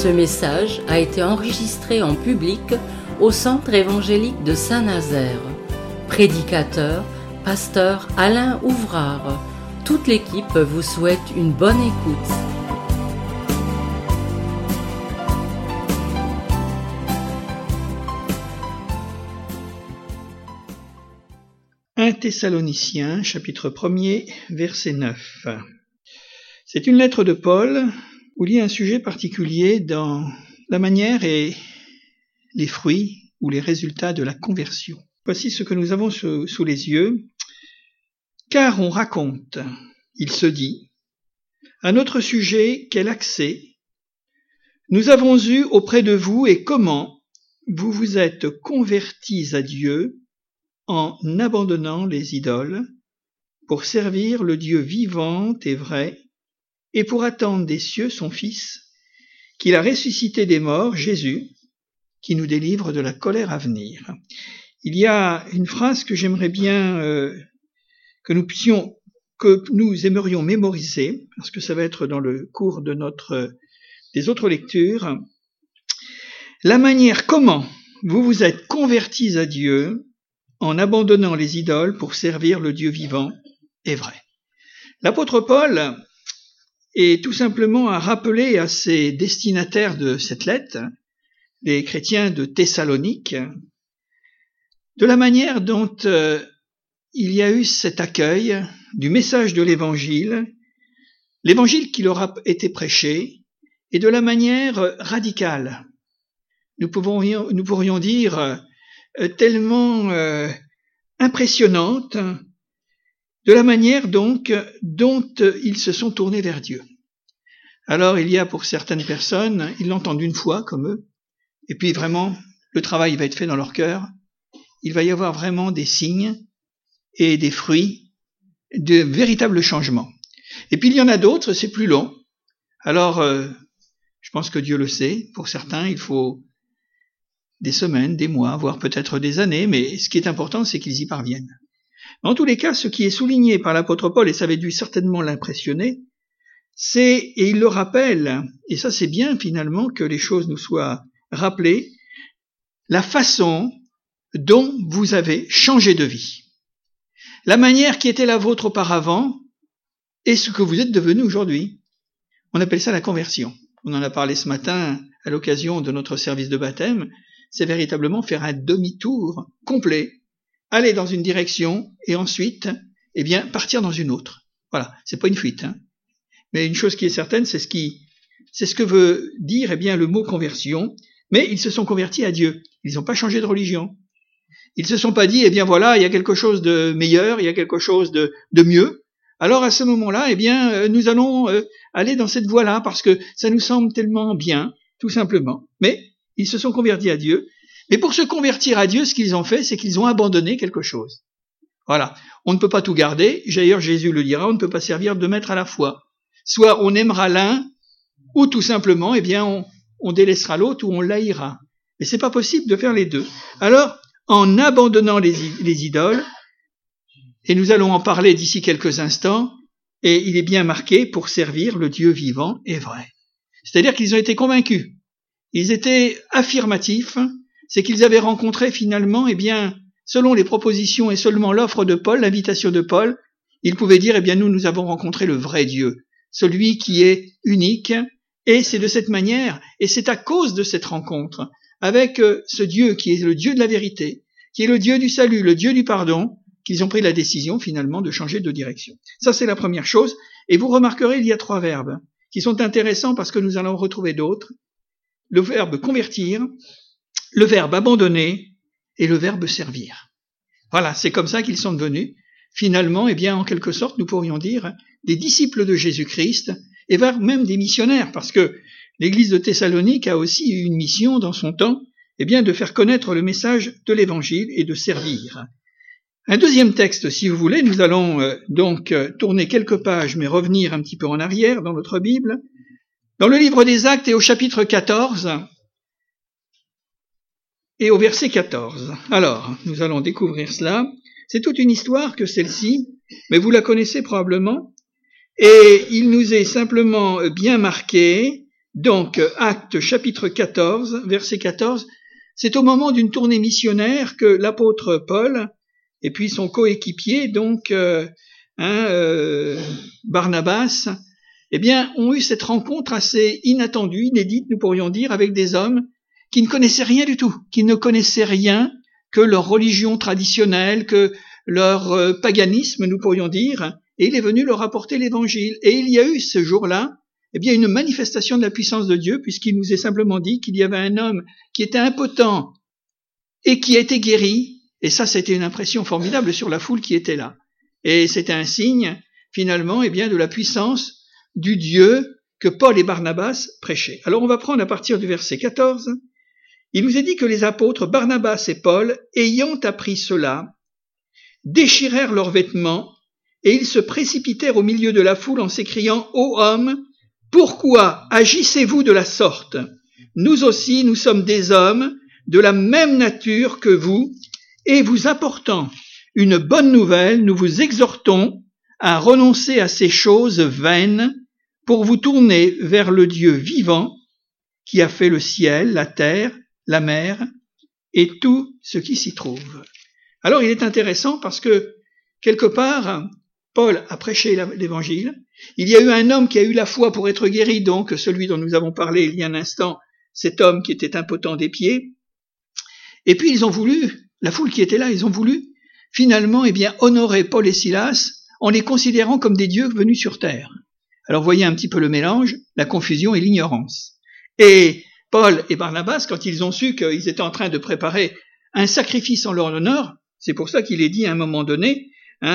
Ce message a été enregistré en public au Centre évangélique de Saint-Nazaire. Prédicateur, pasteur Alain Ouvrard. Toute l'équipe vous souhaite une bonne écoute. 1 Thessaloniciens, chapitre 1er, verset 9. C'est une lettre de Paul où il y a un sujet particulier dans la manière et les fruits ou les résultats de la conversion. Voici ce que nous avons sous les yeux. Car on raconte, il se dit, à notre sujet quel accès nous avons eu auprès de vous et comment vous vous êtes convertis à Dieu en abandonnant les idoles pour servir le Dieu vivant et vrai et pour attendre des cieux son Fils, qu'il a ressuscité des morts, Jésus, qui nous délivre de la colère à venir. Il y a une phrase que j'aimerais bien que nous aimerions mémoriser, parce que ça va être dans le cours de des autres lectures. La manière comment vous vous êtes convertis à Dieu en abandonnant les idoles pour servir le Dieu vivant et vrai. L'apôtre Paul est tout simplement à rappeler à ses destinataires de cette lettre, les chrétiens de Thessalonique, de la manière dont il y a eu cet accueil du message de l'évangile qui leur a été prêché, et de la manière radicale. Nous pourrions dire tellement impressionnante, de la manière donc dont ils se sont tournés vers Dieu. Alors il y a pour certaines personnes, ils l'entendent une fois comme eux, et puis vraiment le travail va être fait dans leur cœur. Il va y avoir vraiment des signes et des fruits de véritables changements. Et puis il y en a d'autres, c'est plus long. Alors je pense que Dieu le sait, pour certains il faut des semaines, des mois, voire peut-être des années, mais ce qui est important, c'est qu'ils y parviennent. En tous les cas, ce qui est souligné par l'apôtre Paul, et ça avait dû certainement l'impressionner, et il le rappelle, et ça c'est bien finalement que les choses nous soient rappelées, la façon dont vous avez changé de vie. La manière qui était la vôtre auparavant, et ce que vous êtes devenu aujourd'hui. On appelle ça la conversion. On en a parlé ce matin à l'occasion de notre service de baptême. C'est véritablement faire un demi-tour complet, aller dans une direction et ensuite, partir dans une autre. Voilà, c'est pas une fuite, hein. Mais une chose qui est certaine, c'est ce que veut dire, le mot conversion. Mais ils se sont convertis à Dieu. Ils n'ont pas changé de religion. Ils se sont pas dit, voilà, il y a quelque chose de meilleur, il y a quelque chose de mieux. Alors à ce moment-là, nous allons aller dans cette voie-là parce que ça nous semble tellement bien, tout simplement. Mais ils se sont convertis à Dieu. Mais pour se convertir à Dieu, ce qu'ils ont fait, c'est qu'ils ont abandonné quelque chose. Voilà. On ne peut pas tout garder. D'ailleurs, Jésus le dira, on ne peut pas servir 2 maîtres à la fois. Soit on aimera l'un, ou tout simplement, on délaissera l'autre, ou on l'haïra. Mais c'est pas possible de faire les deux. Alors, en abandonnant les idoles, et nous allons en parler d'ici quelques instants, et il est bien marqué pour servir le Dieu vivant et vrai. C'est-à-dire qu'ils ont été convaincus. Ils étaient affirmatifs, c'est qu'ils avaient rencontré finalement, selon les propositions et seulement l'offre de Paul, l'invitation de Paul, ils pouvaient dire, nous avons rencontré le vrai Dieu, celui qui est unique, et c'est de cette manière, et c'est à cause de cette rencontre, avec ce Dieu qui est le Dieu de la vérité, qui est le Dieu du salut, le Dieu du pardon, qu'ils ont pris la décision finalement de changer de direction. Ça c'est la première chose, et vous remarquerez, il y a 3 verbes qui sont intéressants parce que nous allons retrouver d'autres. Le verbe convertir, le verbe abandonner et le verbe servir. Voilà, c'est comme ça qu'ils sont devenus, finalement, en quelque sorte, nous pourrions dire, des disciples de Jésus-Christ, et même des missionnaires, parce que l'église de Thessalonique a aussi eu une mission dans son temps, de faire connaître le message de l'évangile et de servir. Un deuxième texte, si vous voulez, nous allons tourner quelques pages, mais revenir un petit peu en arrière dans notre Bible, dans le livre des Actes et au chapitre 14, et au verset 14. Alors, nous allons découvrir cela. C'est toute une histoire que celle-ci, mais vous la connaissez probablement, et il nous est simplement bien marqué Donc, Actes chapitre 14, verset 14, c'est au moment d'une tournée missionnaire que l'apôtre Paul et puis son coéquipier, donc Barnabas, eh bien, ont eu cette rencontre assez inattendue, inédite, nous pourrions dire, avec des hommes qui ne connaissaient rien du tout, qui ne connaissaient rien que leur religion traditionnelle, que leur paganisme, nous pourrions dire, et il est venu leur apporter l'évangile. Et il y a eu ce jour-là, eh bien, une manifestation de la puissance de Dieu, puisqu'il nous est simplement dit qu'il y avait un homme qui était impotent et qui a été guéri, et ça, c'était une impression formidable sur la foule qui était là. Et c'était un signe, finalement, eh bien, de la puissance du Dieu que Paul et Barnabas prêchaient. Alors, on va prendre à partir du verset 14. Il nous est dit que les apôtres Barnabas et Paul, ayant appris cela, déchirèrent leurs vêtements et ils se précipitèrent au milieu de la foule en s'écriant « Ô hommes, pourquoi agissez-vous de la sorte? Nous aussi, nous sommes des hommes de la même nature que vous, et vous apportant une bonne nouvelle, nous vous exhortons à renoncer à ces choses vaines pour vous tourner vers le Dieu vivant qui a fait le ciel, la terre, la mer et tout ce qui s'y trouve. » Alors il est intéressant parce que quelque part, Paul a prêché l'évangile. Il y a eu un homme qui a eu la foi pour être guéri, donc celui dont nous avons parlé il y a un instant, cet homme qui était impotent des pieds. Et puis ils ont voulu, la foule qui était là, ils ont voulu finalement honorer Paul et Silas en les considérant comme des dieux venus sur terre. Alors voyez un petit peu le mélange, la confusion et l'ignorance. Et Paul et Barnabas, quand ils ont su qu'ils étaient en train de préparer un sacrifice en leur honneur, c'est pour ça qu'il est dit à un moment donné,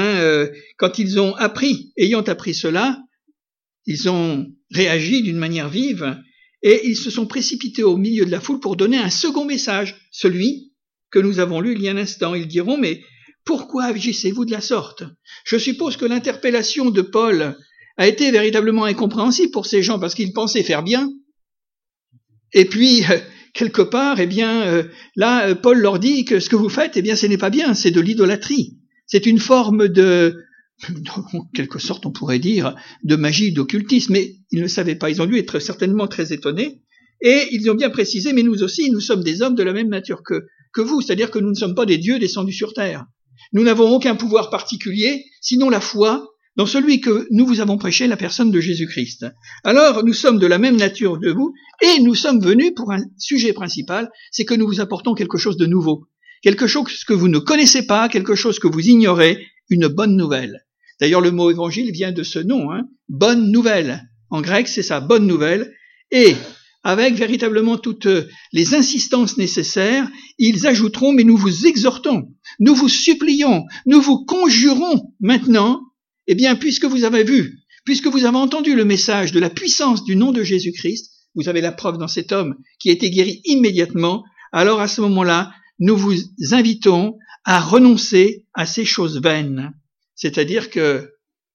quand ils ont ayant appris cela, ils ont réagi d'une manière vive et ils se sont précipités au milieu de la foule pour donner un second message, celui que nous avons lu il y a un instant. Ils diront, mais pourquoi agissez-vous de la sorte? Je suppose que l'interpellation de Paul a été véritablement incompréhensible pour ces gens parce qu'ils pensaient faire bien. Et puis, quelque part, là, Paul leur dit que ce que vous faites, ce n'est pas bien, c'est de l'idolâtrie. C'est une forme en quelque sorte, on pourrait dire, de magie, d'occultisme. Mais ils ne savaient pas, ils ont dû être certainement très étonnés. Et ils ont bien précisé, mais nous aussi, nous sommes des hommes de la même nature que vous, c'est-à-dire que nous ne sommes pas des dieux descendus sur terre. Nous n'avons aucun pouvoir particulier, sinon la foi dans celui que nous vous avons prêché, la personne de Jésus-Christ. Alors, nous sommes de la même nature de vous, et nous sommes venus pour un sujet principal, c'est que nous vous apportons quelque chose de nouveau, quelque chose que vous ne connaissez pas, quelque chose que vous ignorez, une bonne nouvelle. D'ailleurs, le mot évangile vient de ce nom, bonne nouvelle. En grec, c'est ça, bonne nouvelle, et avec véritablement toutes les insistances nécessaires, ils ajouteront, mais nous vous exhortons, nous vous supplions, nous vous conjurons maintenant, puisque vous avez vu, puisque vous avez entendu le message de la puissance du nom de Jésus-Christ, vous avez la preuve dans cet homme qui a été guéri immédiatement, alors à ce moment-là, nous vous invitons à renoncer à ces choses vaines. C'est-à-dire que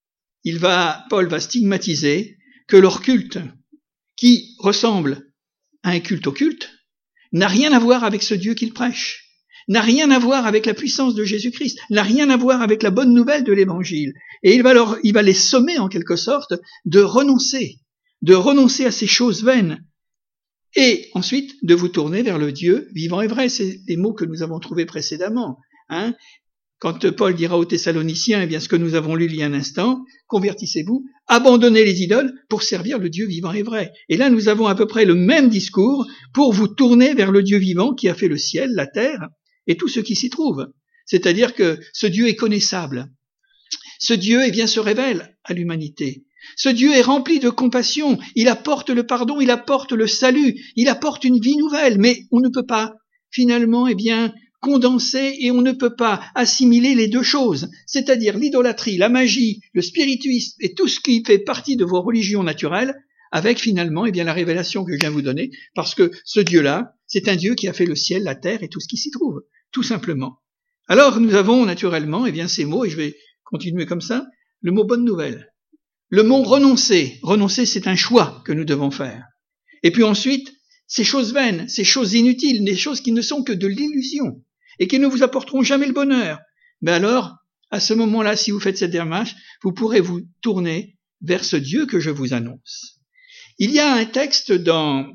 Paul va stigmatiser que leur culte, qui ressemble à un culte occulte, n'a rien à voir avec ce Dieu qu'ils prêchent, n'a rien à voir avec la puissance de Jésus-Christ, n'a rien à voir avec la bonne nouvelle de l'Évangile. Et il va les sommer en quelque sorte de renoncer à ces choses vaines, et ensuite de vous tourner vers le Dieu vivant et vrai. C'est les mots que nous avons trouvés précédemment. Quand Paul dira aux Thessaloniciens, ce que nous avons lu il y a un instant, convertissez-vous, abandonnez les idoles pour servir le Dieu vivant et vrai. Et là, nous avons à peu près le même discours pour vous tourner vers le Dieu vivant qui a fait le ciel, la terre et tout ce qui s'y trouve. C'est-à-dire que ce Dieu est connaissable. Ce Dieu, se révèle à l'humanité. Ce Dieu est rempli de compassion. Il apporte le pardon, il apporte le salut, il apporte une vie nouvelle. Mais on ne peut pas, finalement, condenser et on ne peut pas assimiler les deux choses, c'est-à-dire l'idolâtrie, la magie, le spiritisme et tout ce qui fait partie de vos religions naturelles, avec finalement la révélation que je viens vous donner, parce que ce Dieu-là, c'est un Dieu qui a fait le ciel, la terre et tout ce qui s'y trouve, tout simplement. Alors nous avons naturellement ces mots, et je vais continuer comme ça, le mot bonne nouvelle, le mot renoncer. Renoncer, c'est un choix que nous devons faire. Et puis ensuite, ces choses vaines, ces choses inutiles, des choses qui ne sont que de l'illusion et qui ne vous apporteront jamais le bonheur. Mais alors, à ce moment-là, si vous faites cette démarche, vous pourrez vous tourner vers ce Dieu que je vous annonce, Il y a un texte dans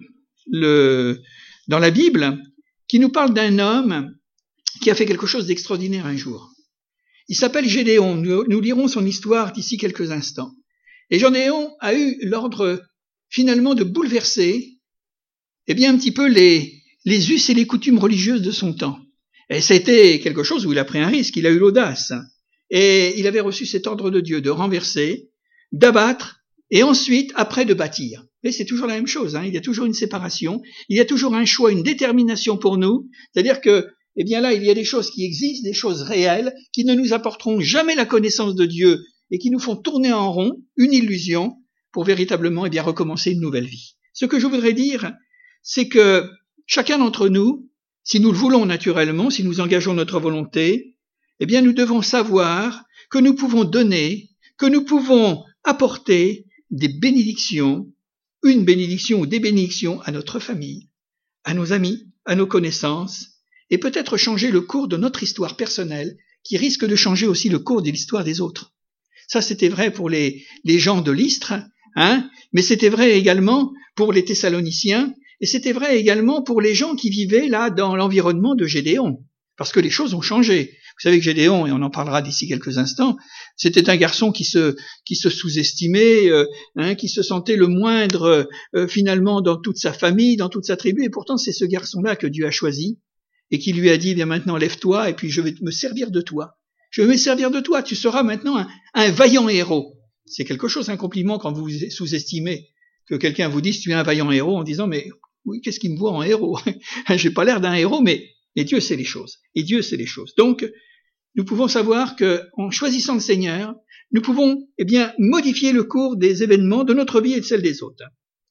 la Bible qui nous parle d'un homme qui a fait quelque chose d'extraordinaire un jour. Il s'appelle Gédéon. Nous lirons son histoire d'ici quelques instants. Et Gédéon a eu l'ordre finalement de bouleverser un petit peu les us et les coutumes religieuses de son temps. Et ça a été quelque chose où il a pris un risque, il a eu l'audace. Et il avait reçu cet ordre de Dieu de renverser, d'abattre, et ensuite, après, de bâtir. Et c'est toujours la même chose, il y a toujours une séparation, il y a toujours un choix, une détermination pour nous. C'est-à-dire que, là, il y a des choses qui existent, des choses réelles, qui ne nous apporteront jamais la connaissance de Dieu et qui nous font tourner en rond, une illusion, pour véritablement, recommencer une nouvelle vie. Ce que je voudrais dire, c'est que chacun d'entre nous, si nous le voulons naturellement, si nous engageons notre volonté, nous devons savoir que nous pouvons donner, que nous pouvons apporter des bénédictions, une bénédiction ou des bénédictions à notre famille, à nos amis, à nos connaissances, et peut-être changer le cours de notre histoire personnelle, qui risque de changer aussi le cours de l'histoire des autres. Ça, c'était vrai pour les gens de Lystre, mais c'était vrai également pour les Thessaloniciens, et c'était vrai également pour les gens qui vivaient là dans l'environnement de Gédéon, parce que les choses ont changé. Vous savez que Gédéon, et on en parlera d'ici quelques instants, c'était un garçon qui se sous-estimait, qui se sentait le moindre finalement dans toute sa famille, dans toute sa tribu, et pourtant c'est ce garçon-là que Dieu a choisi, et qui lui a dit, maintenant lève-toi, et puis je vais me servir de toi. Je vais me servir de toi, tu seras maintenant un vaillant héros. C'est quelque chose, un compliment quand vous sous-estimez, que quelqu'un vous dise tu es un vaillant héros, en disant mais oui, qu'est-ce qu'il me voit en héros? J'ai pas l'air d'un héros, mais Dieu sait les choses. Et Dieu sait les choses. Donc, nous pouvons savoir que, en choisissant le Seigneur, nous pouvons, modifier le cours des événements de notre vie et de celle des autres.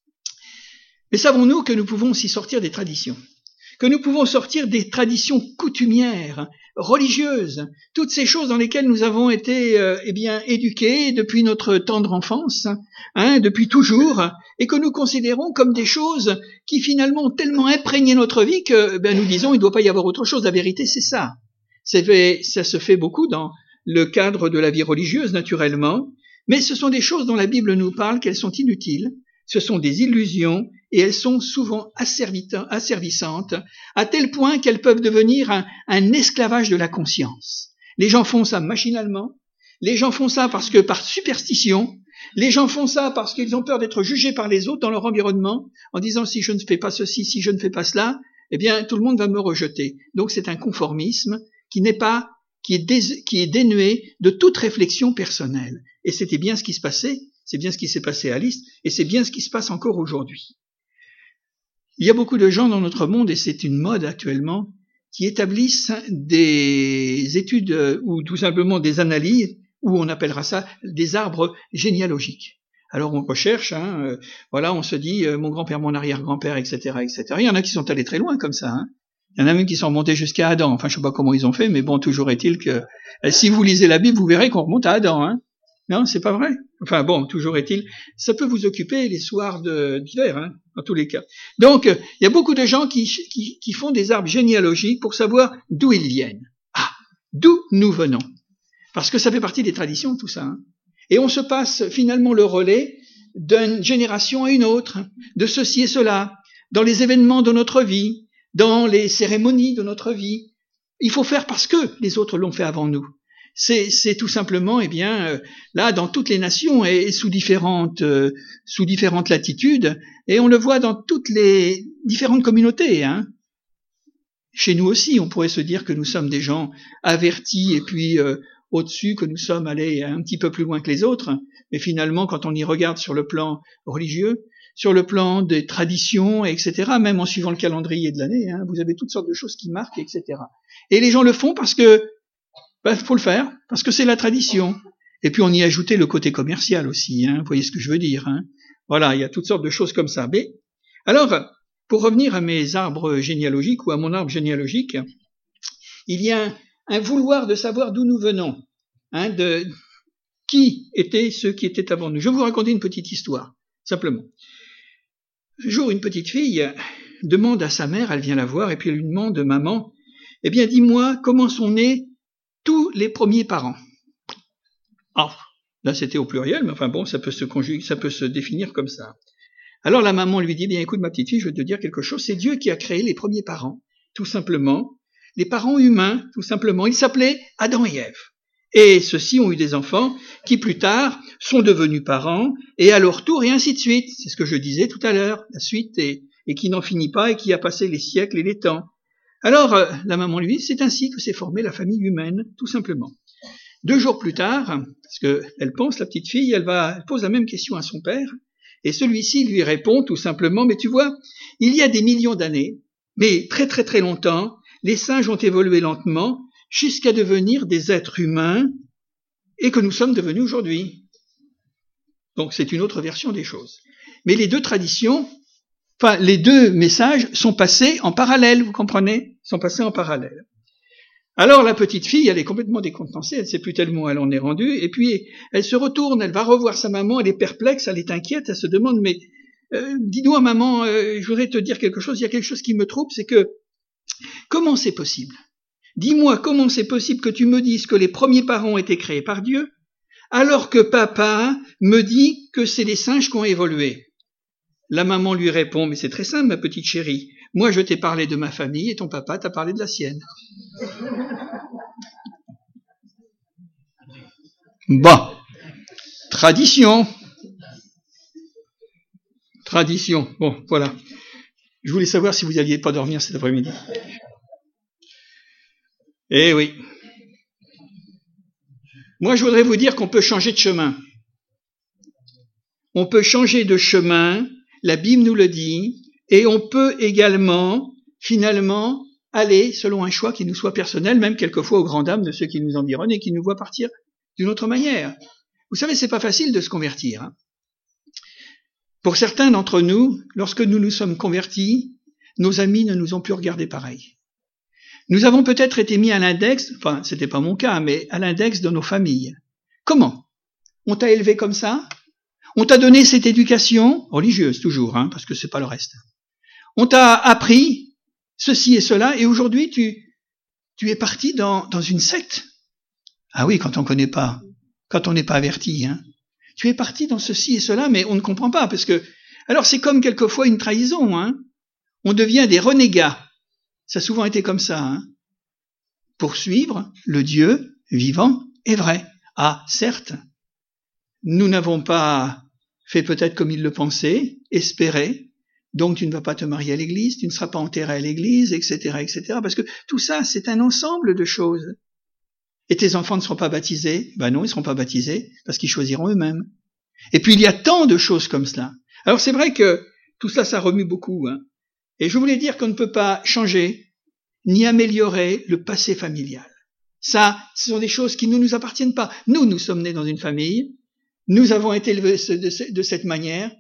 Mais savons-nous que nous pouvons aussi sortir des traditions? Que nous pouvons sortir des traditions coutumières, religieuses, toutes ces choses dans lesquelles nous avons été éduqués depuis notre tendre enfance, depuis toujours, et que nous considérons comme des choses qui finalement ont tellement imprégné notre vie que nous disons il ne doit pas y avoir autre chose. La vérité, c'est ça. Ça se fait beaucoup dans le cadre de la vie religieuse, naturellement, mais ce sont des choses dont la Bible nous parle qu'elles sont inutiles, ce sont des illusions, et elles sont souvent asservissantes, à tel point qu'elles peuvent devenir un esclavage de la conscience. Les gens font ça machinalement, les gens font ça parce que par superstition, les gens font ça parce qu'ils ont peur d'être jugés par les autres dans leur environnement, en disant si je ne fais pas ceci, si je ne fais pas cela, tout le monde va me rejeter. Donc c'est un conformisme qui est dénué de toute réflexion personnelle. Et c'était bien ce qui se passait, c'est bien ce qui s'est passé à Lystre, et c'est bien ce qui se passe encore aujourd'hui. Il y a beaucoup de gens dans notre monde, et c'est une mode actuellement, qui établissent des études ou tout simplement des analyses, ou on appellera ça des arbres généalogiques. Alors on recherche, on se dit mon grand-père, mon arrière-grand-père, etc., etc. Il y en a qui sont allés très loin comme ça. Il y en a même qui sont remontés jusqu'à Adam. Enfin, je sais pas comment ils ont fait, mais bon, toujours est-il que si vous lisez la Bible, vous verrez qu'on remonte à Adam. Non, c'est pas vrai. Enfin bon, toujours est-il, ça peut vous occuper les soirs d'hiver, dans tous les cas. Donc, il y a beaucoup de gens qui font des arbres généalogiques pour savoir d'où ils viennent. D'où nous venons. Parce que ça fait partie des traditions, tout ça. Et on se passe finalement le relais d'une génération à une autre, de ceci et cela, dans les événements de notre vie, dans les cérémonies de notre vie. Il faut faire parce que les autres l'ont fait avant nous. C'est tout simplement, là, dans toutes les nations et sous différentes latitudes, et on le voit dans toutes les différentes communautés. Chez nous aussi, on pourrait se dire que nous sommes des gens avertis et puis au-dessus, que nous sommes allés un petit peu plus loin que les autres. Mais finalement, quand on y regarde sur le plan religieux, sur le plan des traditions, etc., même en suivant le calendrier de l'année, vous avez toutes sortes de choses qui marquent, etc. Et les gens le font parce que faut le faire, parce que c'est la tradition. Et puis on y a ajouté le côté commercial aussi, vous voyez ce que je veux dire. Voilà, il y a toutes sortes de choses comme ça. Mais alors, pour revenir à mes arbres généalogiques ou à mon arbre généalogique, il y a un vouloir de savoir d'où nous venons, de qui étaient ceux qui étaient avant nous. Je vais vous raconter une petite histoire, simplement. Un jour, une petite fille demande à sa mère, elle vient la voir, et puis elle lui demande, maman, dis-moi, comment sont nés tous les premiers parents? Là, c'était au pluriel, mais enfin bon, ça peut se conjuguer, ça peut se définir comme ça. Alors la maman lui dit, bien écoute ma petite fille, je vais te dire quelque chose, c'est Dieu qui a créé les premiers parents, tout simplement, les parents humains, tout simplement. Ils s'appelaient Adam et Ève. Et ceux-ci ont eu des enfants qui plus tard sont devenus parents, et à leur tour, et ainsi de suite. C'est ce que je disais tout à l'heure, la suite, et qui n'en finit pas, et qui a passé les siècles et les temps. Alors la maman lui dit, c'est ainsi que s'est formée la famille humaine, tout simplement. 2 jours plus tard, parce qu'elle pense, la petite fille, elle pose la même question à son père, et celui-ci lui répond tout simplement, mais tu vois, il y a des millions d'années, mais très très très longtemps, les singes ont évolué lentement jusqu'à devenir des êtres humains et que nous sommes devenus aujourd'hui. Donc c'est une autre version des choses. Mais les 2 traditions, les 2 messages sont passés en parallèle, vous comprenez? Sont passés en parallèle. Alors la petite fille, elle est complètement décontenancée, elle ne sait plus tellement où elle en est rendue, et puis elle se retourne, elle va revoir sa maman, elle est perplexe, elle est inquiète, elle se demande, mais dis-nous maman, je voudrais te dire quelque chose, il y a quelque chose qui me trouble, c'est que, comment c'est possible? Dis-moi comment c'est possible que tu me dises que les premiers parents ont été créés par Dieu, alors que papa me dit que c'est les singes qui ont évolué. La maman lui répond, mais c'est très simple ma petite chérie, moi je t'ai parlé de ma famille et ton papa t'a parlé de la sienne. Bon, tradition. Bon, voilà. Je voulais savoir si vous n'alliez pas dormir cet après-midi. Eh oui. Moi, je voudrais vous dire qu'on peut changer de chemin. On peut changer de chemin, la Bible nous le dit, et on peut également, finalement, aller selon un choix qui nous soit personnel, même quelquefois aux grandes dames de ceux qui nous environnent et qui nous voient partir d'une autre manière. Vous savez, c'est pas facile de se convertir. Hein. Pour certains d'entre nous, lorsque nous nous sommes convertis, nos amis ne nous ont plus regardé pareil. Nous avons peut-être été mis à l'index, enfin, c'était pas mon cas, mais à l'index de nos familles. Comment? On t'a élevé comme ça? On t'a donné cette éducation, religieuse toujours, hein, parce que c'est pas le reste. On t'a appris ceci et cela, et aujourd'hui tu es parti dans une secte. Ah oui, quand on n'est pas averti, hein. Tu es parti dans ceci et cela, mais on ne comprend pas, parce que, alors c'est comme quelquefois une trahison, hein. On devient des renégats. Ça a souvent été comme ça, hein. Pour suivre le Dieu vivant et vrai. Ah, certes, nous n'avons pas fait peut-être comme il le pensait, espéré, donc tu ne vas pas te marier à l'église, tu ne seras pas enterré à l'église, etc., etc., parce que tout ça, c'est un ensemble de choses. Et tes enfants ne seront pas baptisés? Ben non, ils ne seront pas baptisés, parce qu'ils choisiront eux-mêmes. Et puis il y a tant de choses comme cela. Alors c'est vrai que tout ça, ça remue beaucoup, hein. Et je voulais dire qu'on ne peut pas changer, ni améliorer le passé familial. Ça, ce sont des choses qui ne nous appartiennent pas. Nous sommes nés dans une famille, nous avons été élevés de cette manière.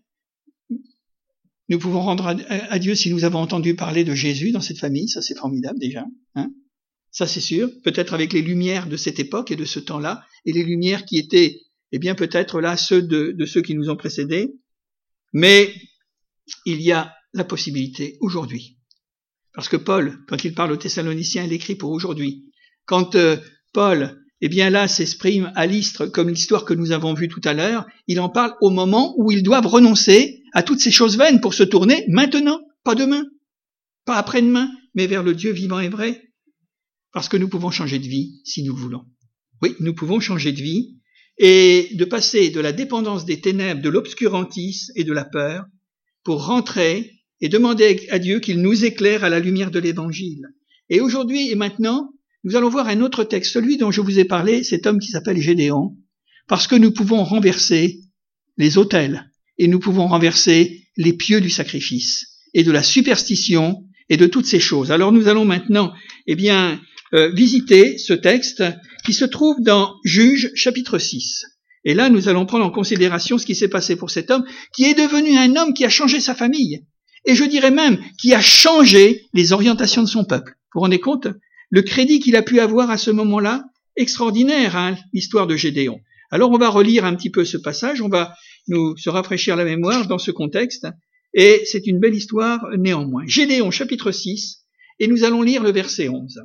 Nous pouvons rendre à Dieu si nous avons entendu parler de Jésus dans cette famille, ça c'est formidable déjà, hein. Ça c'est sûr, peut-être avec les lumières de cette époque et de ce temps-là, et les lumières qui étaient, eh bien peut-être là, ceux de ceux qui nous ont précédés, mais il y a la possibilité aujourd'hui. Parce que Paul, quand il parle aux Thessaloniciens, il écrit pour aujourd'hui. Quand Paul, eh bien là, s'exprime à l'Istre, comme l'histoire que nous avons vue tout à l'heure, il en parle au moment où ils doivent renoncer à toutes ces choses vaines pour se tourner maintenant, pas demain, pas après-demain, mais vers le Dieu vivant et vrai. Parce que nous pouvons changer de vie si nous voulons. Oui, nous pouvons changer de vie et de passer de la dépendance des ténèbres, de l'obscurantisme et de la peur pour rentrer et demander à Dieu qu'il nous éclaire à la lumière de l'Évangile. Et aujourd'hui et maintenant, nous allons voir un autre texte, celui dont je vous ai parlé, cet homme qui s'appelle Gédéon, parce que nous pouvons renverser les autels et nous pouvons renverser les pieux du sacrifice et de la superstition et de toutes ces choses. Alors nous allons maintenant, eh bien, visiter ce texte qui se trouve dans Juges chapitre 6. Et là, nous allons prendre en considération ce qui s'est passé pour cet homme qui est devenu un homme qui a changé sa famille. Et je dirais même qui a changé les orientations de son peuple. Vous vous rendez compte? Le crédit qu'il a pu avoir à ce moment-là, extraordinaire, hein, l'histoire de Gédéon. Alors on va relire un petit peu ce passage, on va nous se rafraîchir la mémoire dans ce contexte, et c'est une belle histoire néanmoins. Gédéon chapitre 6, et nous allons lire le verset 11.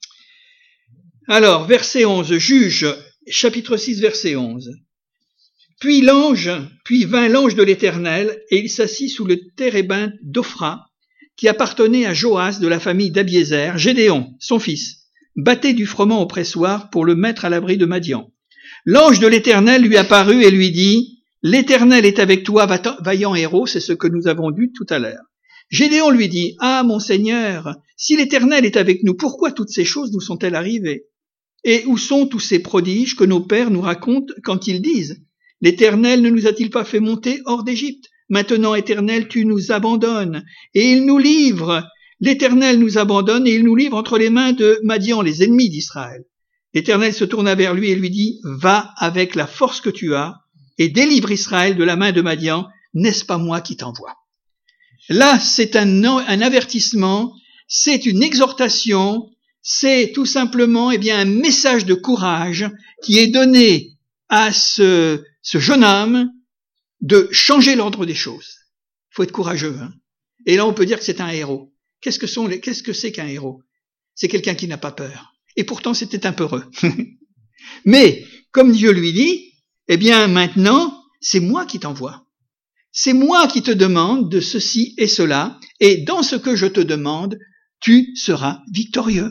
Alors, verset 11, Juges chapitre 6, verset 11. Puis vint l'ange de l'Éternel, et il s'assit sous le térébinthe d'Ophra, qui appartenait à Joas de la famille d'Abiézer. Gédéon, son fils, battait du froment au pressoir pour le mettre à l'abri de Madian. L'ange de l'Éternel lui apparut et lui dit, « L'Éternel est avec toi, vaillant héros », c'est ce que nous avons lu tout à l'heure. Gédéon lui dit, « Ah, mon Seigneur, si l'Éternel est avec nous, pourquoi toutes ces choses nous sont-elles arrivées? Et où sont tous ces prodiges que nos pères nous racontent quand ils disent, « L'Éternel ne nous a-t-il pas fait monter hors d'Égypte? Maintenant, Éternel, tu nous abandonnes, et il nous livre. L'Éternel nous abandonne, et il nous livre entre les mains de Madian, les ennemis d'Israël. » L'Éternel se tourna vers lui et lui dit, « Va avec la force que tu as, et délivre Israël de la main de Madian, n'est-ce pas moi qui t'envoie? » Là, c'est un avertissement, c'est une exhortation, c'est tout simplement un message de courage qui est donné à ce jeune homme de changer l'ordre des choses. Il faut être courageux. Et là, on peut dire que c'est un héros. Qu'est-ce que c'est qu'un héros? C'est quelqu'un qui n'a pas peur. Et pourtant, c'était un peureux. Mais, comme Dieu lui dit, maintenant, c'est moi qui t'envoie. C'est moi qui te demande de ceci et cela, et dans ce que je te demande, tu seras victorieux.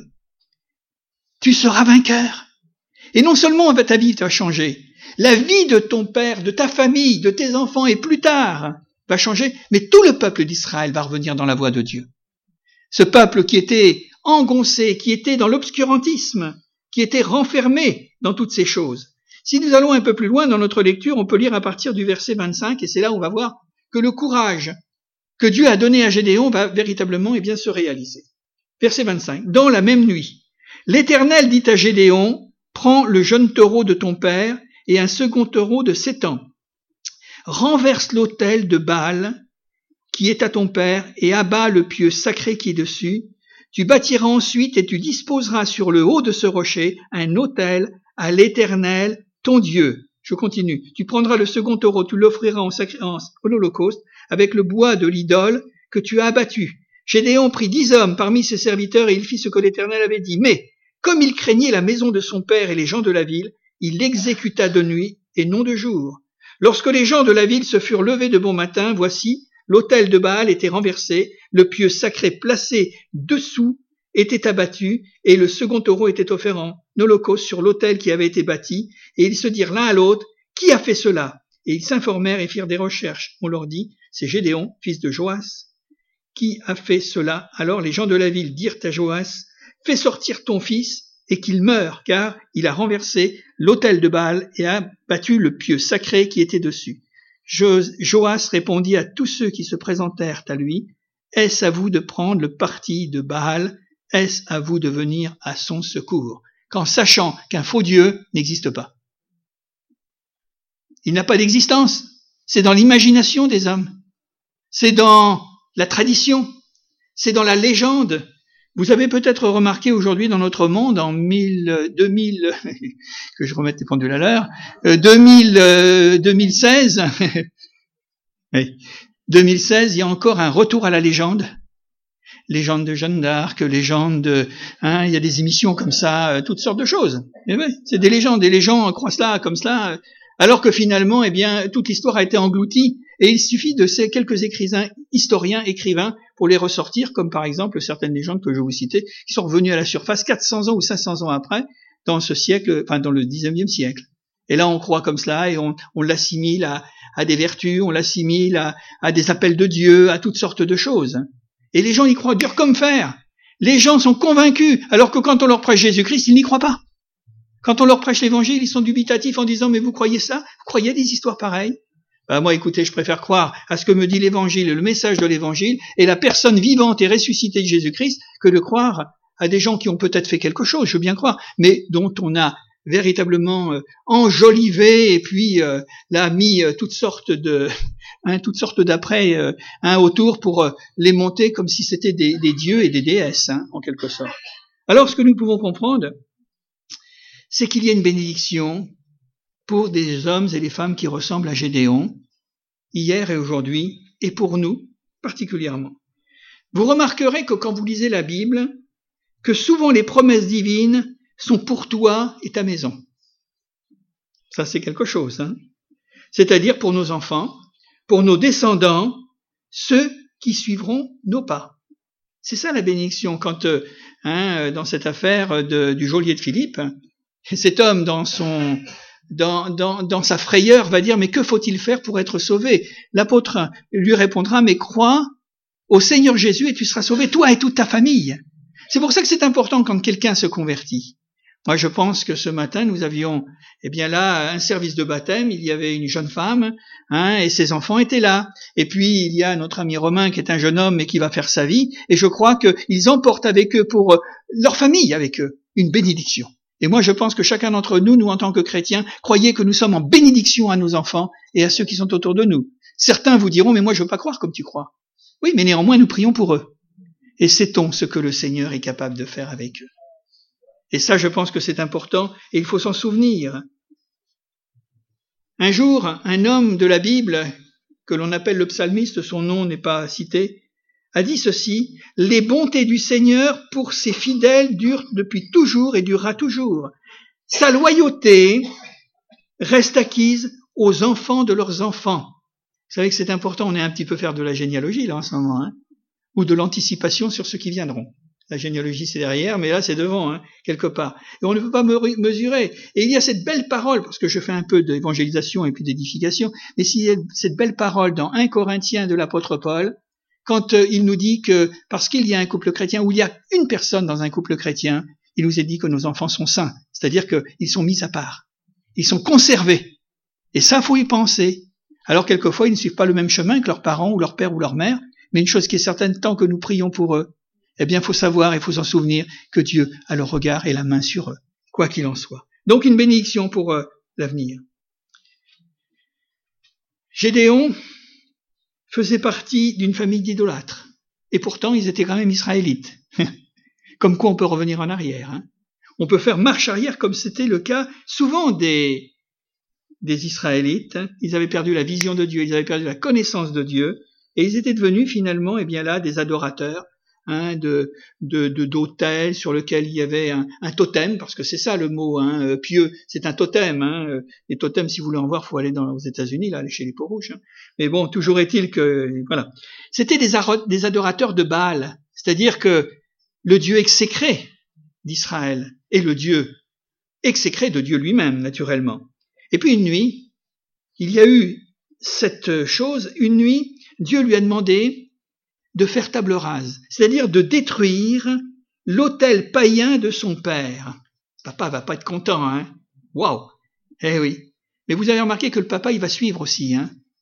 Tu seras vainqueur. Et non seulement ta vie va changer, la vie de ton père, de ta famille, de tes enfants et plus tard va changer, mais tout le peuple d'Israël va revenir dans la voie de Dieu. Ce peuple qui était engoncé, qui était dans l'obscurantisme, qui était renfermé dans toutes ces choses. Si nous allons un peu plus loin dans notre lecture, on peut lire à partir du verset 25, et c'est là où on va voir que le courage que Dieu a donné à Gédéon va véritablement se réaliser. Verset 25. Dans la même nuit, l'Éternel dit à Gédéon, prends le jeune taureau de ton père et un second taureau de 7 ans. Renverse l'autel de Baal qui est à ton père et abat le pieu sacré qui est dessus. Tu bâtiras ensuite et tu disposeras sur le haut de ce rocher un autel à l'Éternel, ton Dieu. Je continue. Tu prendras le second taureau, tu l'offriras en holocauste avec le bois de l'idole que tu as abattu. Gédéon prit 10 hommes parmi ses serviteurs et il fit ce que l'Éternel avait dit. Mais, comme il craignait la maison de son père et les gens de la ville, il l'exécuta de nuit et non de jour. Lorsque les gens de la ville se furent levés de bon matin, voici, l'autel de Baal était renversé, le pieu sacré placé dessous était abattu, et le second taureau était offert en holocauste sur l'autel qui avait été bâti, et ils se dirent l'un à l'autre, qui a fait cela? Et ils s'informèrent et firent des recherches. On leur dit, c'est Gédéon, fils de Joas, qui a fait cela. Alors les gens de la ville dirent à Joas, fais sortir ton fils, et qu'il meure, car il a renversé l'autel de Baal et a battu le pieu sacré qui était dessus. Joas répondit à tous ceux qui se présentèrent à lui, est-ce à vous de prendre le parti de Baal? Est-ce à vous de venir à son secours? Qu'en sachant qu'un faux Dieu n'existe pas. Il n'a pas d'existence. C'est dans l'imagination des hommes. C'est dans la tradition. C'est dans la légende. Vous avez peut-être remarqué aujourd'hui dans notre monde, en 2000, que je remette les pendules à l'heure, 2016, oui, 2016, il y a encore un retour à la légende. Légende de Jeanne d'Arc, légende de, il y a des émissions comme ça, toutes sortes de choses. Et oui, c'est des légendes, et les gens croient cela comme cela, alors que finalement, toute l'histoire a été engloutie, et il suffit de ces quelques écrivains, pour les ressortir, comme par exemple certaines légendes que je vous citais, qui sont revenues à la surface 400 ans ou 500 ans après, dans ce siècle, dans le 19e siècle. Et là, on croit comme cela, et on l'assimile à des vertus, on l'assimile à des appels de Dieu, à toutes sortes de choses. Et les gens y croient dur comme fer. Les gens sont convaincus, alors que quand on leur prêche Jésus-Christ, ils n'y croient pas. Quand on leur prêche l'évangile, ils sont dubitatifs en disant, mais vous croyez ça? Vous croyez à des histoires pareilles? Moi, écoutez, je préfère croire à ce que me dit l'évangile et le message de l'évangile et la personne vivante et ressuscitée de Jésus-Christ que de croire à des gens qui ont peut-être fait quelque chose, je veux bien croire, mais dont on a véritablement enjolivé et puis là mis toutes sortes d'après autour pour les monter comme si c'était des dieux et des déesses, en quelque sorte. Alors, ce que nous pouvons comprendre, c'est qu'il y a une bénédiction pour des hommes et des femmes qui ressemblent à Gédéon, hier et aujourd'hui, et pour nous particulièrement. Vous remarquerez que quand vous lisez la Bible, que souvent les promesses divines sont pour toi et ta maison. Ça, c'est quelque chose. c'est-à-dire pour nos enfants, pour nos descendants, ceux qui suivront nos pas. C'est ça la bénédiction. Quand dans cette affaire du geôlier de Philippe, cet homme dans sa frayeur va dire, mais que faut-il faire pour être sauvé? L'apôtre lui répondra, mais crois au Seigneur Jésus et tu seras sauvé, toi et toute ta famille. C'est pour ça que c'est important quand quelqu'un se convertit. Moi, je pense que ce matin, nous avions, là, un service de baptême. Il y avait une jeune femme, et ses enfants étaient là. Et puis, il y a notre ami Romain, qui est un jeune homme, mais qui va faire sa vie. Et je crois qu'ils emportent avec eux, pour leur famille avec eux, une bénédiction. Et moi, je pense que chacun d'entre nous, en tant que chrétiens, croyez que nous sommes en bénédiction à nos enfants et à ceux qui sont autour de nous. Certains vous diront, mais moi, je veux pas croire comme tu crois. Oui, mais néanmoins, nous prions pour eux. Et sait-on ce que le Seigneur est capable de faire avec eux? Et ça, je pense que c'est important et il faut s'en souvenir. Un jour, un homme de la Bible, que l'on appelle le psalmiste, son nom n'est pas cité, a dit ceci: « Les bontés du Seigneur pour ses fidèles durent depuis toujours et durera toujours. Sa loyauté reste acquise aux enfants de leurs enfants. » Vous savez que c'est important, on est un petit peu faire de la généalogie là en ce moment, ou de l'anticipation sur ceux qui viendront. La généalogie, c'est derrière, mais là, c'est devant, quelque part. Et on ne peut pas mesurer. Et il y a cette belle parole, parce que je fais un peu d'évangélisation et puis d'édification, mais s'il y a cette belle parole dans 1 Corinthiens de l'apôtre Paul, quand il nous dit que, parce qu'il y a un couple chrétien, ou il y a une personne dans un couple chrétien, il nous est dit que nos enfants sont saints. C'est-à-dire qu'ils sont mis à part. Ils sont conservés. Et ça, faut y penser. Alors, quelquefois, ils ne suivent pas le même chemin que leurs parents, ou leur père, ou leur mère, mais une chose qui est certaine, tant que nous prions pour eux, faut savoir et faut s'en souvenir que Dieu a le regard et la main sur eux, quoi qu'il en soit. Donc une bénédiction pour l'avenir. Gédéon faisait partie d'une famille d'idolâtres, et pourtant ils étaient quand même israélites. Comme quoi on peut revenir en arrière. On peut faire marche arrière comme c'était le cas souvent des Israélites. Ils avaient perdu la vision de Dieu, ils avaient perdu la connaissance de Dieu, et ils étaient devenus finalement des adorateurs, d'autels sur lequel il y avait un totem, parce que c'est ça le mot, pieux, c'est un totem. Les totems, si vous voulez en voir, faut aller aux États-Unis, là, aller chez les peaux rouges. Mais bon, toujours est-il que, voilà. C'était des adorateurs de Baal, c'est-à-dire que le Dieu exécré d'Israël est le Dieu exécré de Dieu lui-même, naturellement. Et puis une nuit, il y a eu cette chose, une nuit, Dieu lui a demandé de faire table rase, c'est-à-dire de détruire l'autel païen de son père. Papa va pas être content, Waouh. Eh oui. Mais vous avez remarqué que le papa, il va suivre aussi,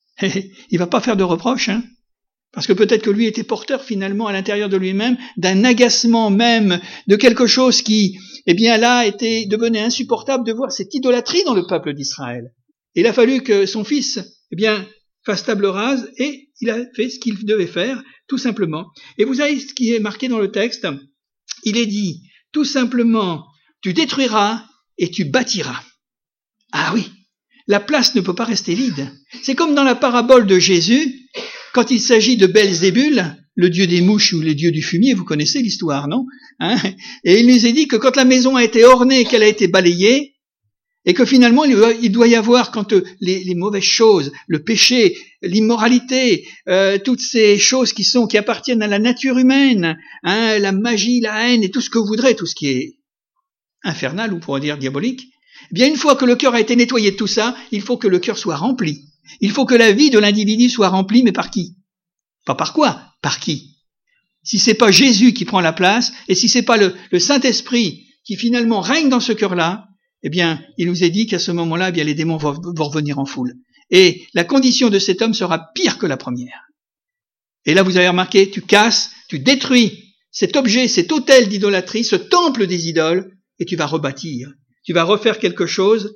Il va pas faire de reproches, Parce que peut-être que lui était porteur finalement à l'intérieur de lui-même d'un agacement même, de quelque chose qui, devenait insupportable de voir cette idolâtrie dans le peuple d'Israël. Il a fallu que son fils, fasse table rase et il a fait ce qu'il devait faire, tout simplement. Et vous savez ce qui est marqué dans le texte? Il est dit, tout simplement, tu détruiras et tu bâtiras. Ah oui, la place ne peut pas rester vide. C'est comme dans la parabole de Jésus, quand il s'agit de Belzébul, le dieu des mouches ou le dieu du fumier, vous connaissez l'histoire, non? Et il nous est dit que quand la maison a été ornée, qu'elle a été balayée, et que finalement, il doit y avoir, quand les mauvaises choses, le péché, l'immoralité, toutes ces choses qui appartiennent à la nature humaine, la magie, la haine et tout ce que vous voudrez, tout ce qui est infernal, ou pour dire diabolique, une fois que le cœur a été nettoyé de tout ça, il faut que le cœur soit rempli. Il faut que la vie de l'individu soit remplie, mais par qui? Pas par quoi? Par qui? Si c'est pas Jésus qui prend la place, et si c'est pas le Saint-Esprit qui finalement règne dans ce cœur-là, il nous est dit qu'à ce moment-là, les démons vont revenir en foule. Et la condition de cet homme sera pire que la première. Et là, vous avez remarqué, tu casses, tu détruis cet objet, cet autel d'idolâtrie, ce temple des idoles, et tu vas rebâtir. Tu vas refaire quelque chose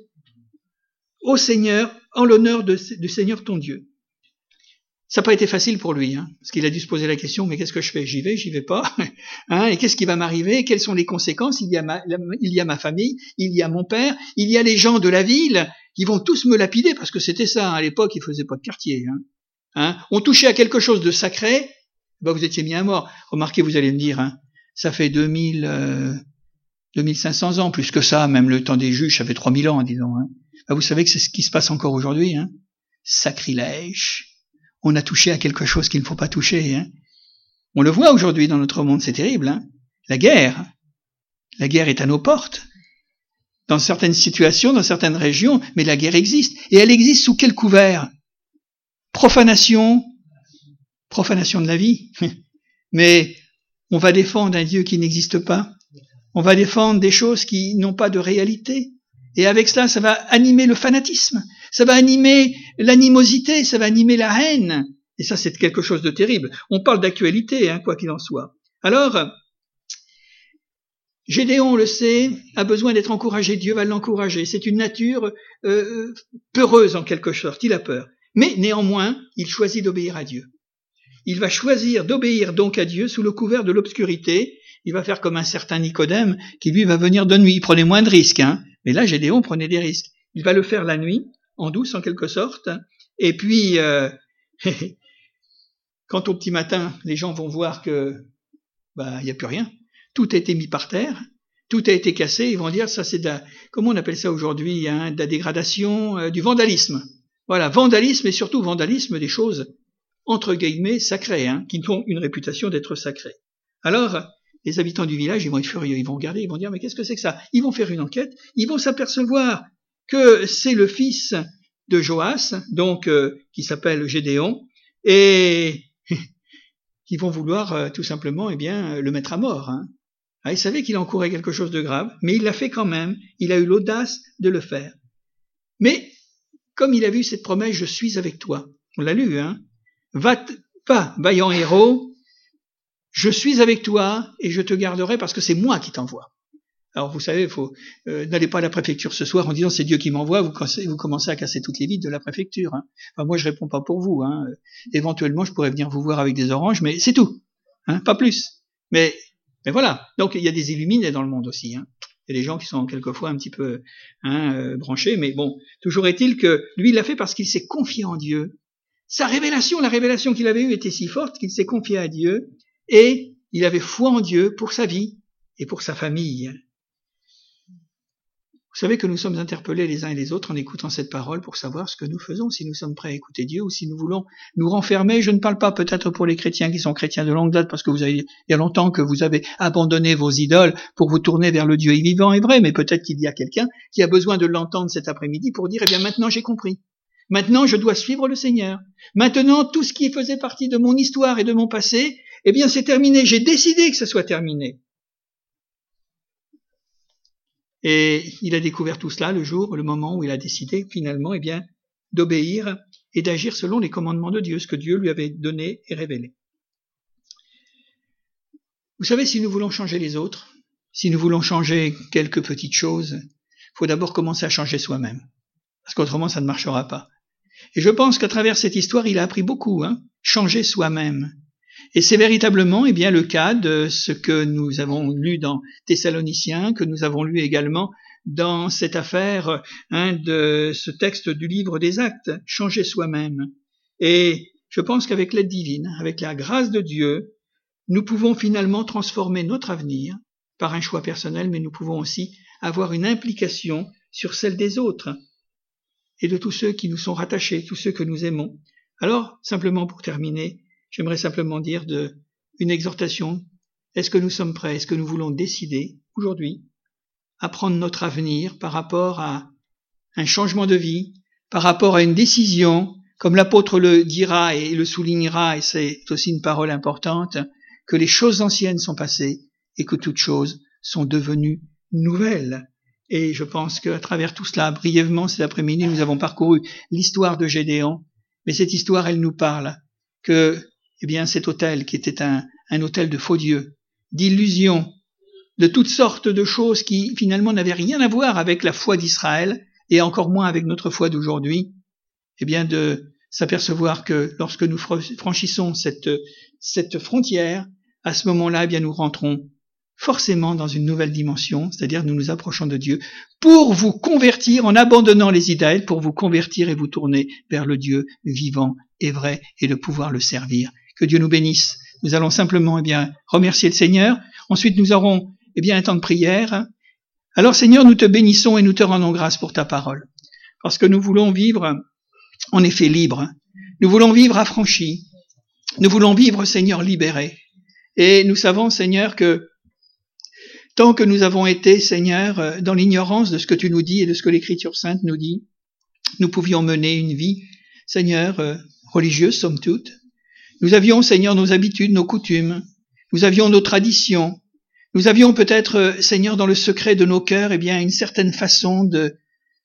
au Seigneur, en l'honneur du Seigneur ton Dieu. Ça n'a pas été facile pour lui, parce qu'il a dû se poser la question, mais qu'est-ce que je fais? J'y vais pas, et qu'est-ce qui va m'arriver? Quelles sont les conséquences? Il y a ma famille, il y a mon père, il y a les gens de la ville, qui vont tous me lapider, parce que c'était ça, à l'époque, ils faisaient pas de quartier, On touchait à quelque chose de sacré, vous étiez mis à mort. Remarquez, vous allez me dire, ça fait 2500 ans, plus que ça, même le temps des juges, ça fait 3000 ans, disons, Vous savez que c'est ce qui se passe encore aujourd'hui, sacrilège. On a touché à quelque chose qu'il ne faut pas toucher. Hein. On le voit aujourd'hui dans notre monde, c'est terrible. Hein. La guerre est à nos portes. Dans certaines situations, dans certaines régions, mais la guerre existe. Et elle existe sous quel couvert? Profanation de la vie. Mais on va défendre un Dieu qui n'existe pas. On va défendre des choses qui n'ont pas de réalité. Et avec cela, ça va animer le fanatisme. Ça va animer l'animosité, ça va animer la haine. Et ça, c'est quelque chose de terrible. On parle d'actualité, hein, quoi qu'il en soit. Alors, Gédéon, on le sait, a besoin d'être encouragé. Dieu va l'encourager. C'est une nature peureuse en quelque sorte. Il a peur. Mais néanmoins, il choisit d'obéir à Dieu. Il va choisir d'obéir donc à Dieu sous le couvert de l'obscurité. Il va faire comme un certain Nicodème qui, lui, va venir de nuit. Il prenait moins de risques. Hein. Mais là, Gédéon prenait des risques. Il va le faire la nuit, en douce en quelque sorte. Et puis, quand au petit matin, les gens vont voir que il n'y a plus rien, tout a été mis par terre, tout a été cassé, ils vont dire ça c'est de la, comment on appelle ça aujourd'hui, hein, de la dégradation, du vandalisme. Voilà, vandalisme et surtout vandalisme des choses entre guillemets sacrées, hein, qui ont une réputation d'être sacrées. Alors, les habitants du village, ils vont être furieux, ils vont regarder, ils vont dire mais qu'est-ce que c'est que ça? Ils vont faire une enquête, ils vont s'apercevoir que c'est le fils de Joas, donc qui s'appelle Gédéon, et qui vont vouloir tout simplement le mettre à mort. Hein. Ah, il savait qu'il encourait quelque chose de grave, mais il l'a fait quand même. Il a eu l'audace de le faire. Mais comme il a vu cette promesse, je suis avec toi. On l'a lu, hein. Va, vaillant héros, je suis avec toi et je te garderai parce que c'est moi qui t'envoie. Alors vous savez, n'allez pas à la préfecture ce soir en disant c'est Dieu qui m'envoie, vous commencez à casser toutes les vitres de la préfecture. Hein. Enfin, moi je réponds pas pour vous. Hein. Éventuellement je pourrais venir vous voir avec des oranges, mais c'est tout, hein, pas plus. Mais voilà. Donc il y a des illuminés dans le monde aussi. Hein. Il y a des gens qui sont quelquefois un petit peu branchés, mais bon, toujours est-il que lui il l'a fait parce qu'il s'est confié en Dieu. Sa révélation, la révélation qu'il avait eue était si forte qu'il s'est confié à Dieu et il avait foi en Dieu pour sa vie et pour sa famille. Vous savez que nous sommes interpellés les uns et les autres en écoutant cette parole pour savoir ce que nous faisons, si nous sommes prêts à écouter Dieu ou si nous voulons nous renfermer. Je ne parle pas peut-être pour les chrétiens qui sont chrétiens de longue date parce que il y a longtemps que vous avez abandonné vos idoles pour vous tourner vers le Dieu vivant et vrai, mais peut-être qu'il y a quelqu'un qui a besoin de l'entendre cet après-midi pour dire, maintenant j'ai compris. Maintenant je dois suivre le Seigneur. Maintenant tout ce qui faisait partie de mon histoire et de mon passé, c'est terminé. J'ai décidé que ce soit terminé. Et il a découvert tout cela le moment où il a décidé finalement, d'obéir et d'agir selon les commandements de Dieu, ce que Dieu lui avait donné et révélé. Vous savez, si nous voulons changer les autres, si nous voulons changer quelques petites choses, il faut d'abord commencer à changer soi-même. Parce qu'autrement, ça ne marchera pas. Et je pense qu'à travers cette histoire, il a appris beaucoup, changer soi-même. Et c'est véritablement le cas de ce que nous avons lu dans Thessaloniciens, que nous avons lu également dans cette affaire de ce texte du livre des Actes, changer soi-même. Et je pense qu'avec l'aide divine, avec la grâce de Dieu, nous pouvons finalement transformer notre avenir par un choix personnel, mais nous pouvons aussi avoir une implication sur celle des autres et de tous ceux qui nous sont rattachés, tous ceux que nous aimons. Alors, simplement pour terminer, j'aimerais simplement dire une exhortation. Est-ce que nous sommes prêts? Est-ce que nous voulons décider aujourd'hui à prendre notre avenir par rapport à un changement de vie, par rapport à une décision, comme l'apôtre le dira et le soulignera, et c'est aussi une parole importante, que les choses anciennes sont passées et que toutes choses sont devenues nouvelles. Et je pense qu'à travers tout cela, brièvement cet après-midi, nous avons parcouru l'histoire de Gédéon, mais cette histoire, elle nous parle que cet autel qui était un autel de faux dieux, d'illusions, de toutes sortes de choses qui finalement n'avaient rien à voir avec la foi d'Israël et encore moins avec notre foi d'aujourd'hui, de s'apercevoir que lorsque nous franchissons cette frontière, à ce moment-là, nous rentrons forcément dans une nouvelle dimension, c'est-à-dire nous nous approchons de Dieu pour vous convertir en abandonnant les idoles, pour vous convertir et vous tourner vers le Dieu vivant et vrai et de pouvoir le servir. Que Dieu nous bénisse. Nous allons simplement remercier le Seigneur. Ensuite, nous aurons un temps de prière. Alors Seigneur, nous te bénissons et nous te rendons grâce pour ta parole. Parce que nous voulons vivre en effet libres. Nous voulons vivre affranchis. Nous voulons vivre, Seigneur, libérés. Et nous savons, Seigneur, que tant que nous avons été, Seigneur, dans l'ignorance de ce que tu nous dis et de ce que l'Écriture sainte nous dit, nous pouvions mener une vie, Seigneur, religieuse, somme toute. Nous avions, Seigneur, nos habitudes, nos coutumes. Nous avions nos traditions. Nous avions peut-être, Seigneur, dans le secret de nos cœurs, une certaine façon de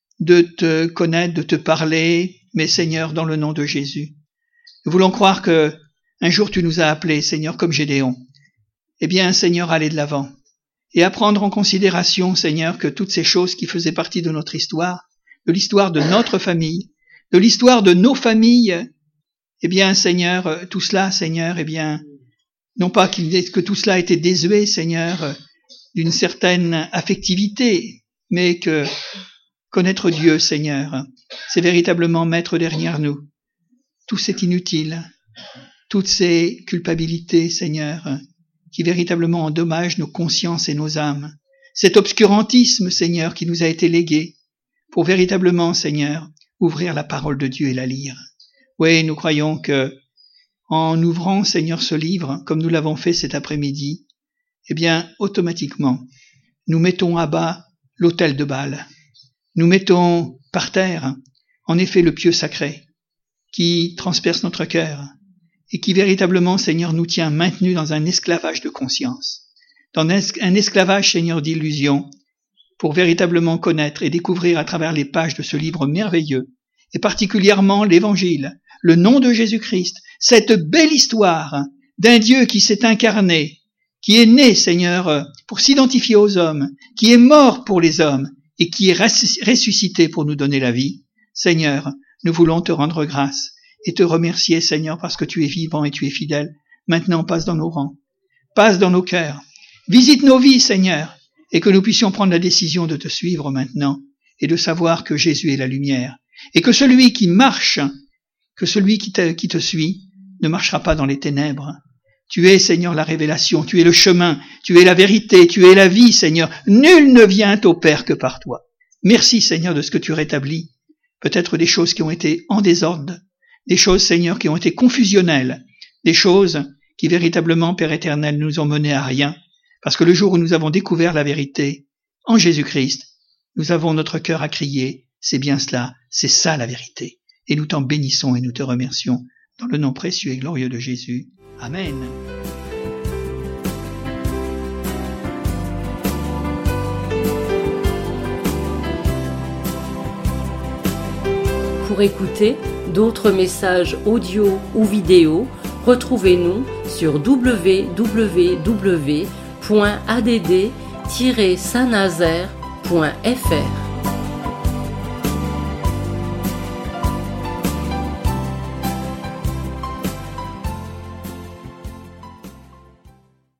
te connaître, de te parler, mais Seigneur, dans le nom de Jésus. Nous voulons croire que un jour tu nous as appelés, Seigneur, comme Gédéon. Seigneur, aller de l'avant et à prendre en considération, Seigneur, que toutes ces choses qui faisaient partie de notre histoire, de l'histoire de notre famille, de l'histoire de nos familles, Seigneur, tout cela, Seigneur, non pas que tout cela était désuet, Seigneur, d'une certaine affectivité, mais que connaître Dieu, Seigneur, c'est véritablement mettre derrière nous tout c'est inutile, toutes ces culpabilités, Seigneur, qui véritablement endommagent nos consciences et nos âmes. Cet obscurantisme, Seigneur, qui nous a été légué pour véritablement, Seigneur, ouvrir la parole de Dieu et la lire. Oui, nous croyons que en ouvrant, Seigneur, ce livre, comme nous l'avons fait cet après-midi, automatiquement, nous mettons à bas l'autel de Baal. Nous mettons par terre, en effet, le pieu sacré qui transperce notre cœur et qui véritablement, Seigneur, nous tient maintenus dans un esclavage de conscience, dans un esclavage, Seigneur, d'illusions, pour véritablement connaître et découvrir à travers les pages de ce livre merveilleux, et particulièrement l'Évangile, le nom de Jésus-Christ, cette belle histoire d'un Dieu qui s'est incarné, qui est né, Seigneur, pour s'identifier aux hommes, qui est mort pour les hommes, et qui est ressuscité pour nous donner la vie. Seigneur, nous voulons te rendre grâce et te remercier, Seigneur, parce que tu es vivant et tu es fidèle. Maintenant, passe dans nos rangs, passe dans nos cœurs, visite nos vies, Seigneur, et que nous puissions prendre la décision de te suivre maintenant et de savoir que Jésus est la lumière et que celui qui marche, que celui qui te suit ne marchera pas dans les ténèbres. Tu es, Seigneur, la révélation, tu es le chemin, tu es la vérité, tu es la vie, Seigneur. Nul ne vient au Père que par toi. Merci, Seigneur, de ce que tu rétablis. Peut-être des choses qui ont été en désordre, des choses, Seigneur, qui ont été confusionnelles, des choses qui véritablement, Père éternel, nous ont menés à rien. Parce que le jour où nous avons découvert la vérité en Jésus-Christ, nous avons notre cœur à crier, c'est bien cela, c'est ça la vérité. Et nous t'en bénissons et nous te remercions dans le nom précieux et glorieux de Jésus. Amen. Pour écouter d'autres messages audio ou vidéo, retrouvez-nous sur www.add-saint-nazaire.fr.